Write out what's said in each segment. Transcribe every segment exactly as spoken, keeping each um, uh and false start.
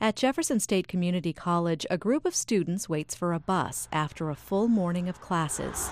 At Jefferson State Community College, a group of students waits for a bus after a full morning of classes.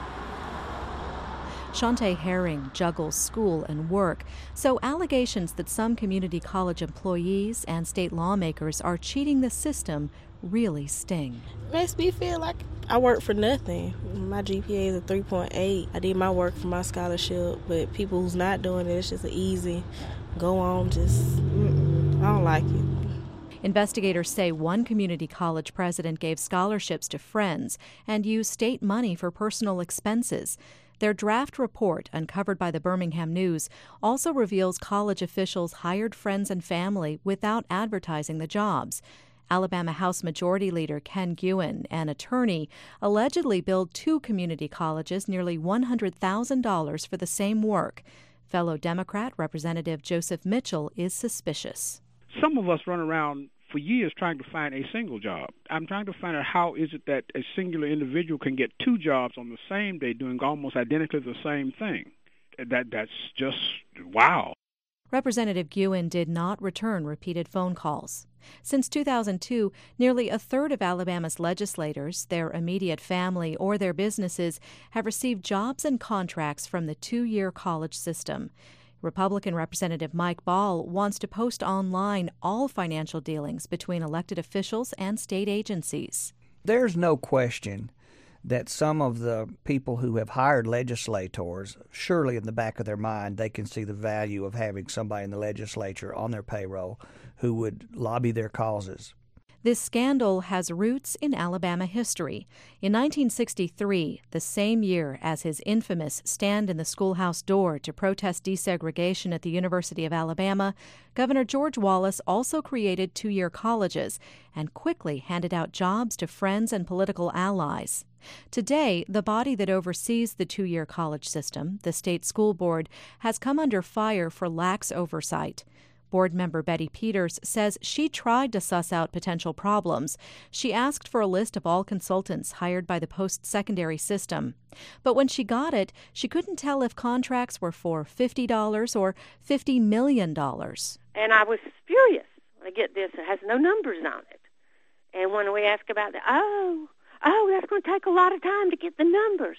Shantae Herring juggles school and work, so allegations that some community college employees and state lawmakers are cheating the system really sting. Makes me feel like I work for nothing. My G P A is a three point eight. I did my work for my scholarship, but people who's not doing it, it's just an easy go on, just, mm-mm, I don't like it. Investigators say one community college president gave scholarships to friends and used state money for personal expenses. Their draft report, uncovered by the Birmingham News, also reveals college officials hired friends and family without advertising the jobs. Alabama House Majority Leader Ken Guin, an attorney, allegedly billed two community colleges nearly one hundred thousand dollars for the same work. Fellow Democrat Representative Joseph Mitchell is suspicious. Some of us run around for years trying to find a single job. I'm trying to find out how is it that a singular individual can get two jobs on the same day doing almost identically the same thing. That that's just wow. Representative Guin did not return repeated phone calls. Since two thousand two, nearly a third of Alabama's legislators, their immediate family, or their businesses have received jobs and contracts from the two-year college system. Republican Representative Mike Ball wants to post online all financial dealings between elected officials and state agencies. There's no question that some of the people who have hired legislators, surely in the back of their mind, they can see the value of having somebody in the legislature on their payroll who would lobby their causes. This scandal has roots in Alabama history. In nineteen sixty-three, the same year as his infamous stand in the schoolhouse door to protest desegregation at the University of Alabama, Governor George Wallace also created two-year colleges and quickly handed out jobs to friends and political allies. Today, the body that oversees the two-year college system, the state school board, has come under fire for lax oversight. Board member Betty Peters says she tried to suss out potential problems. She asked for a list of all consultants hired by the post-secondary system. But when she got it, she couldn't tell if contracts were for fifty dollars or fifty million dollars. And I was furious when I get this. It has no numbers on it. And when we ask about the, oh, oh, that's going to take a lot of time to get the numbers.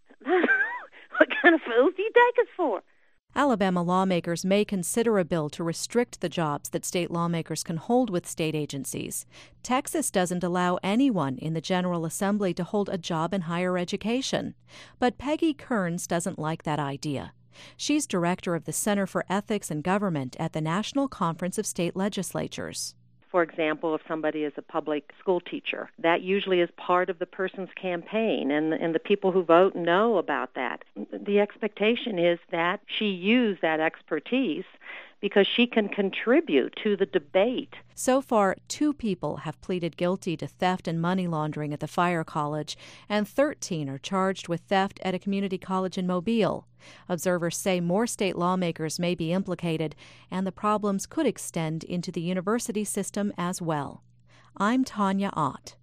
What kind of fools do you take us for? Alabama lawmakers may consider a bill to restrict the jobs that state lawmakers can hold with state agencies. Texas doesn't allow anyone in the General Assembly to hold a job in higher education. But Peggy Kearns doesn't like that idea. She's director of the Center for Ethics and Government at the National Conference of State Legislatures. For example, if somebody is a public school teacher, that usually is part of the person's campaign, and, and the people who vote know about that. The expectation is that she use that expertise because she can contribute to the debate. So far, two people have pleaded guilty to theft and money laundering at the Fire College, and thirteen are charged with theft at a community college in Mobile. Observers say more state lawmakers may be implicated, and the problems could extend into the university system as well. I'm Tanya Ott.